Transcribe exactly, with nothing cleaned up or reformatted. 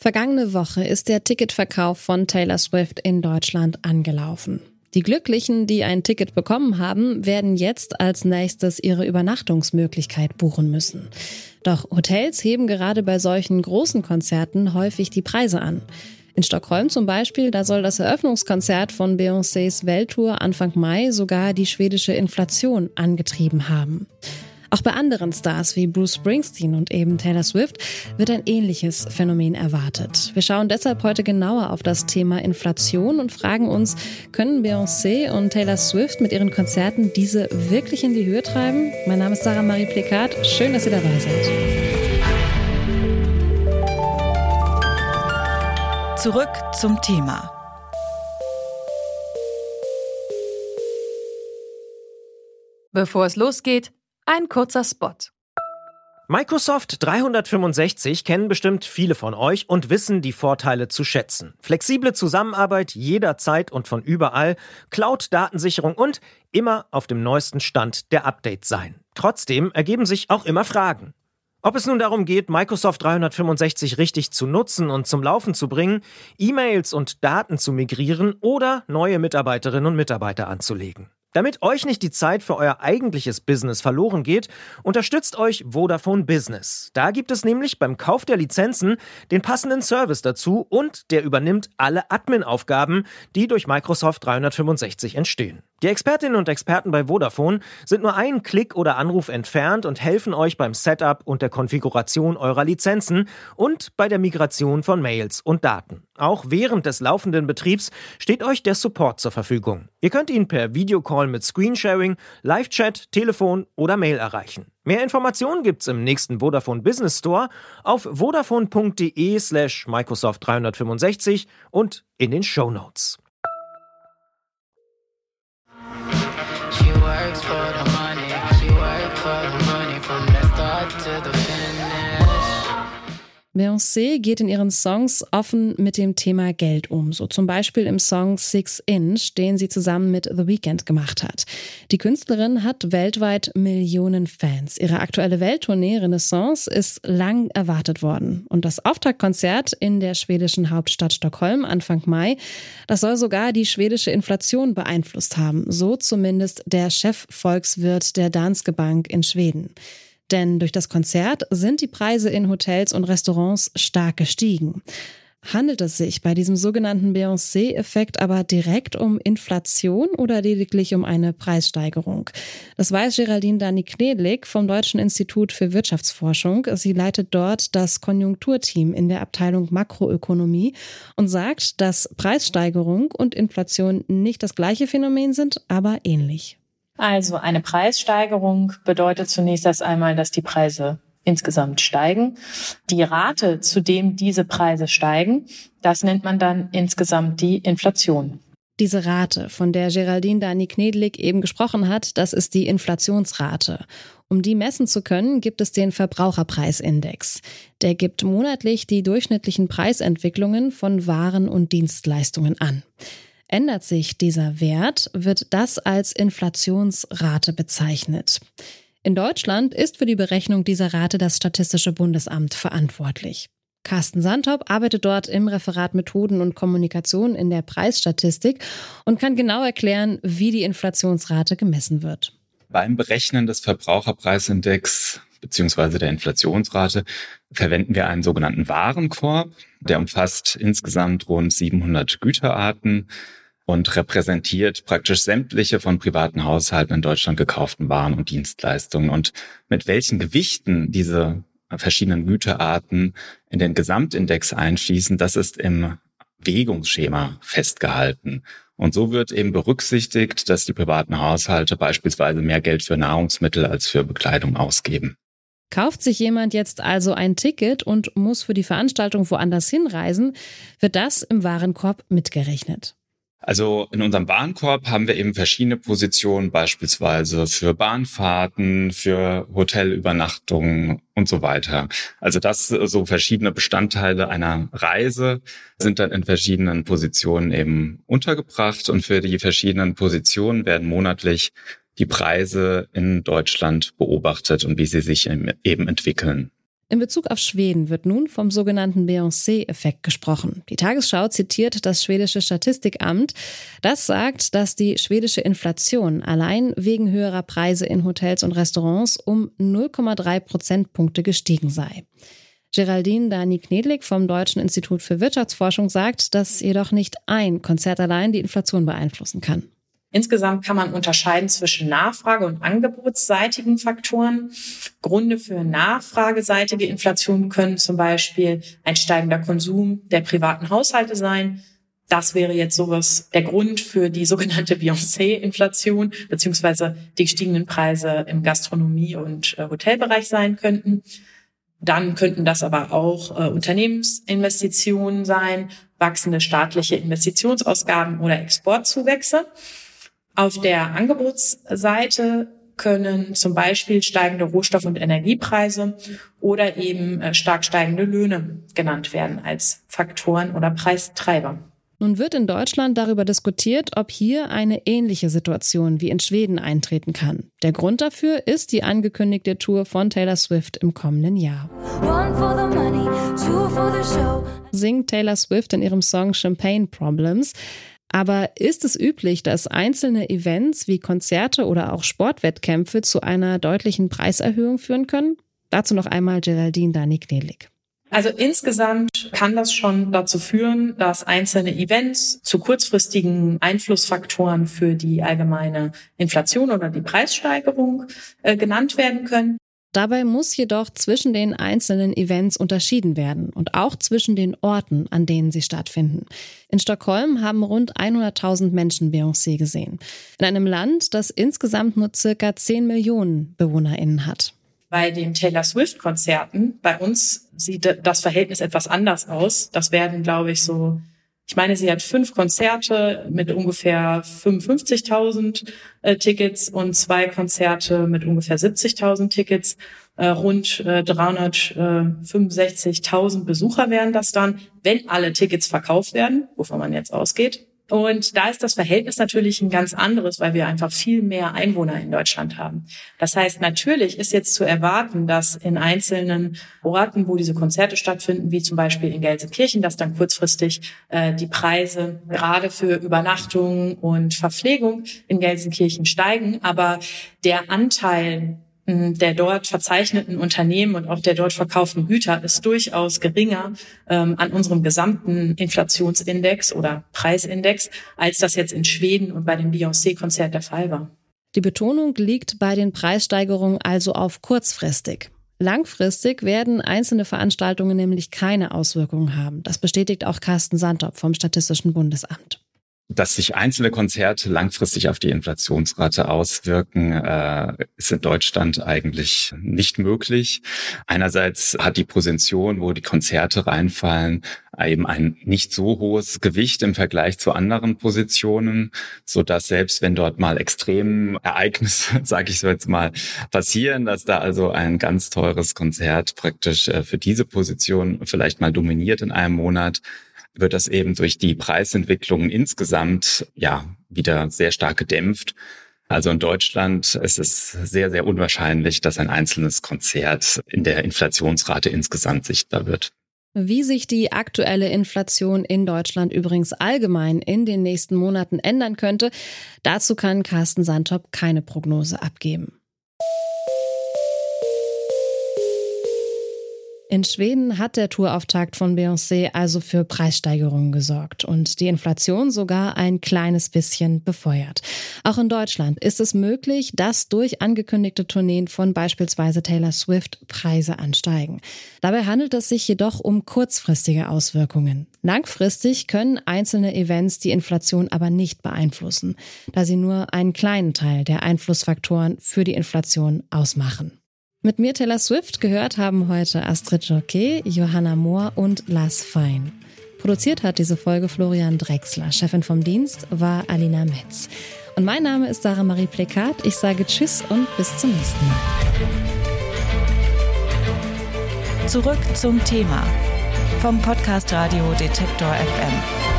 Vergangene Woche ist der Ticketverkauf von Taylor Swift in Deutschland angelaufen. Die Glücklichen, die ein Ticket bekommen haben, werden jetzt als nächstes ihre Übernachtungsmöglichkeit buchen müssen. Doch Hotels heben gerade bei solchen großen Konzerten häufig die Preise an. In Stockholm zum Beispiel, da soll das Eröffnungskonzert von Beyoncés Welttour Anfang Mai sogar die schwedische Inflation angetrieben haben. Auch bei anderen Stars wie Bruce Springsteen und eben Taylor Swift wird ein ähnliches Phänomen erwartet. Wir schauen deshalb heute genauer auf das Thema Inflation und fragen uns, können Beyoncé und Taylor Swift mit ihren Konzerten diese wirklich in die Höhe treiben? Mein Name ist Sarah Marie Plekat. Schön, dass ihr dabei seid. Zurück zum Thema. Bevor es losgeht, ein kurzer Spot. Microsoft dreihundertfünfundsechzig kennen bestimmt viele von euch und wissen die Vorteile zu schätzen. Flexible Zusammenarbeit jederzeit und von überall, Cloud-Datensicherung und immer auf dem neuesten Stand der Updates sein. Trotzdem ergeben sich auch immer Fragen. Ob es nun darum geht, Microsoft dreihundertfünfundsechzig richtig zu nutzen und zum Laufen zu bringen, E-Mails und Daten zu migrieren oder neue Mitarbeiterinnen und Mitarbeiter anzulegen. Damit euch nicht die Zeit für euer eigentliches Business verloren geht, unterstützt euch Vodafone Business. Da gibt es nämlich beim Kauf der Lizenzen den passenden Service dazu und der übernimmt alle Admin-Aufgaben, die durch Microsoft dreihundertfünfundsechzig entstehen. Die Expertinnen und Experten bei Vodafone sind nur einen Klick oder Anruf entfernt und helfen euch beim Setup und der Konfiguration eurer Lizenzen und bei der Migration von Mails und Daten. Auch während des laufenden Betriebs steht euch der Support zur Verfügung. Ihr könnt ihn per Videocall mit Screensharing, Live-Chat, Telefon oder Mail erreichen. Mehr Informationen gibt's im nächsten Vodafone Business Store auf vodafone.de slash Microsoft dreihundertfünfundsechzig und in den Shownotes. Beyoncé geht in ihren Songs offen mit dem Thema Geld um, so zum Beispiel im Song Six Inch, den sie zusammen mit The Weeknd gemacht hat. Die Künstlerin hat weltweit Millionen Fans. Ihre aktuelle Welttournee Renaissance ist lang erwartet worden. Und das Auftaktkonzert in der schwedischen Hauptstadt Stockholm Anfang Mai, das soll sogar die schwedische Inflation beeinflusst haben, so zumindest der Chefvolkswirt der Danske Bank in Schweden. Denn durch das Konzert sind die Preise in Hotels und Restaurants stark gestiegen. Handelt es sich bei diesem sogenannten Beyoncé-Effekt aber direkt um Inflation oder lediglich um eine Preissteigerung? Das weiß Geraldine Dany-Knedlik vom Deutschen Institut für Wirtschaftsforschung. Sie leitet dort das Konjunkturteam in der Abteilung Makroökonomie und sagt, dass Preissteigerung und Inflation nicht das gleiche Phänomen sind, aber ähnlich. Also eine Preissteigerung bedeutet zunächst erst einmal, dass die Preise insgesamt steigen. Die Rate, zu dem diese Preise steigen, das nennt man dann insgesamt die Inflation. Diese Rate, von der Geraldine Dany-Knedlik eben gesprochen hat, das ist die Inflationsrate. Um die messen zu können, gibt es den Verbraucherpreisindex. Der gibt monatlich die durchschnittlichen Preisentwicklungen von Waren und Dienstleistungen an. Ändert sich dieser Wert, wird das als Inflationsrate bezeichnet. In Deutschland ist für die Berechnung dieser Rate das Statistische Bundesamt verantwortlich. Carsten Sandhaupt arbeitet dort im Referat Methoden und Kommunikation in der Preisstatistik und kann genau erklären, wie die Inflationsrate gemessen wird. Beim Berechnen des Verbraucherpreisindex bzw. der Inflationsrate verwenden wir einen sogenannten Warenkorb. Der umfasst insgesamt rund siebenhundert Güterarten und repräsentiert praktisch sämtliche von privaten Haushalten in Deutschland gekauften Waren und Dienstleistungen. Und mit welchen Gewichten diese verschiedenen Güterarten in den Gesamtindex einfließen, das ist im Wägungsschema festgehalten. Und so wird eben berücksichtigt, dass die privaten Haushalte beispielsweise mehr Geld für Nahrungsmittel als für Bekleidung ausgeben. Kauft sich jemand jetzt also ein Ticket und muss für die Veranstaltung woanders hinreisen, wird das im Warenkorb mitgerechnet. Also in unserem Warenkorb haben wir eben verschiedene Positionen, beispielsweise für Bahnfahrten, für Hotelübernachtungen und so weiter. Also das, so verschiedene Bestandteile einer Reise sind dann in verschiedenen Positionen eben untergebracht und für die verschiedenen Positionen werden monatlich die Preise in Deutschland beobachtet und wie sie sich eben entwickeln. In Bezug auf Schweden wird nun vom sogenannten Beyoncé-Effekt gesprochen. Die Tagesschau zitiert das schwedische Statistikamt. Das sagt, dass die schwedische Inflation allein wegen höherer Preise in Hotels und Restaurants um null Komma drei Prozentpunkte gestiegen sei. Geraldine Dani-Knedlik vom Deutschen Institut für Wirtschaftsforschung sagt, dass jedoch nicht ein Konzert allein die Inflation beeinflussen kann. Insgesamt kann man unterscheiden zwischen Nachfrage- und angebotsseitigen Faktoren. Gründe für nachfrageseitige Inflation können zum Beispiel ein steigender Konsum der privaten Haushalte sein. Das wäre jetzt sowas der Grund für die sogenannte Beyoncé-Inflation, beziehungsweise die gestiegenen Preise im Gastronomie- und äh, Hotelbereich sein könnten. Dann könnten das aber auch äh, Unternehmensinvestitionen sein, wachsende staatliche Investitionsausgaben oder Exportzuwächse. Auf der Angebotsseite können zum Beispiel steigende Rohstoff- und Energiepreise oder eben stark steigende Löhne genannt werden als Faktoren oder Preistreiber. Nun wird in Deutschland darüber diskutiert, ob hier eine ähnliche Situation wie in Schweden eintreten kann. Der Grund dafür ist die angekündigte Tour von Taylor Swift im kommenden Jahr. One for the money, two for the show. Singt Taylor Swift in ihrem Song Champagne Problems. Aber ist es üblich, dass einzelne Events wie Konzerte oder auch Sportwettkämpfe zu einer deutlichen Preiserhöhung führen können? Dazu noch einmal Geraldine Dani-Knedlik. Also insgesamt kann das schon dazu führen, dass einzelne Events zu kurzfristigen Einflussfaktoren für die allgemeine Inflation oder die Preissteigerung äh, genannt werden können. Dabei muss jedoch zwischen den einzelnen Events unterschieden werden und auch zwischen den Orten, an denen sie stattfinden. In Stockholm haben rund hunderttausend Menschen Beyoncé gesehen. In einem Land, das insgesamt nur circa zehn Millionen BewohnerInnen hat. Bei den Taylor Swift-Konzerten, bei uns sieht das Verhältnis etwas anders aus. Das werden, glaube ich, so, ich meine, sie hat fünf Konzerte mit ungefähr fünfundfünfzigtausend äh, Tickets und zwei Konzerte mit ungefähr siebzigtausend Tickets. Äh, rund äh, dreihundertfünfundsechzigtausend Besucher wären das dann, wenn alle Tickets verkauft werden, wovon man jetzt ausgeht. Und da ist das Verhältnis natürlich ein ganz anderes, weil wir einfach viel mehr Einwohner in Deutschland haben. Das heißt, natürlich ist jetzt zu erwarten, dass in einzelnen Orten, wo diese Konzerte stattfinden, wie zum Beispiel in Gelsenkirchen, dass dann kurzfristig äh, die Preise gerade für Übernachtung und Verpflegung in Gelsenkirchen steigen. Aber der Anteil der dort verzeichneten Unternehmen und auch der dort verkauften Güter ist durchaus geringer ähm, an unserem gesamten Inflationsindex oder Preisindex, als das jetzt in Schweden und bei dem Beyoncé-Konzert der Fall war. Die Betonung liegt bei den Preissteigerungen also auf kurzfristig. Langfristig werden einzelne Veranstaltungen nämlich keine Auswirkungen haben. Das bestätigt auch Carsten Santop vom Statistischen Bundesamt. Dass sich einzelne Konzerte langfristig auf die Inflationsrate auswirken, äh, ist in Deutschland eigentlich nicht möglich. Einerseits hat die Position, wo die Konzerte reinfallen, eben ein nicht so hohes Gewicht im Vergleich zu anderen Positionen, so dass selbst wenn dort mal extreme Ereignisse, sage ich so jetzt mal, passieren, dass da also ein ganz teures Konzert praktisch äh, für diese Position vielleicht mal dominiert in einem Monat, wird das eben durch die Preisentwicklungen insgesamt ja wieder sehr stark gedämpft. Also in Deutschland ist es sehr, sehr unwahrscheinlich, dass ein einzelnes Konzert in der Inflationsrate insgesamt sichtbar wird. Wie sich die aktuelle Inflation in Deutschland übrigens allgemein in den nächsten Monaten ändern könnte, dazu kann Carsten Santop keine Prognose abgeben. In Schweden hat der Tourauftakt von Beyoncé also für Preissteigerungen gesorgt und die Inflation sogar ein kleines bisschen befeuert. Auch in Deutschland ist es möglich, dass durch angekündigte Tourneen von beispielsweise Taylor Swift Preise ansteigen. Dabei handelt es sich jedoch um kurzfristige Auswirkungen. Langfristig können einzelne Events die Inflation aber nicht beeinflussen, da sie nur einen kleinen Teil der Einflussfaktoren für die Inflation ausmachen. Mit mir Taylor Swift gehört haben heute Astrid Jockey, Johanna Mohr und Lars Fein. Produziert hat diese Folge Florian Drechsler. Chefin vom Dienst war Alina Metz. Und mein Name ist Sarah Marie Plekat. Ich sage Tschüss und bis zum nächsten Mal. Zurück zum Thema vom Podcast Radio Detektor F M.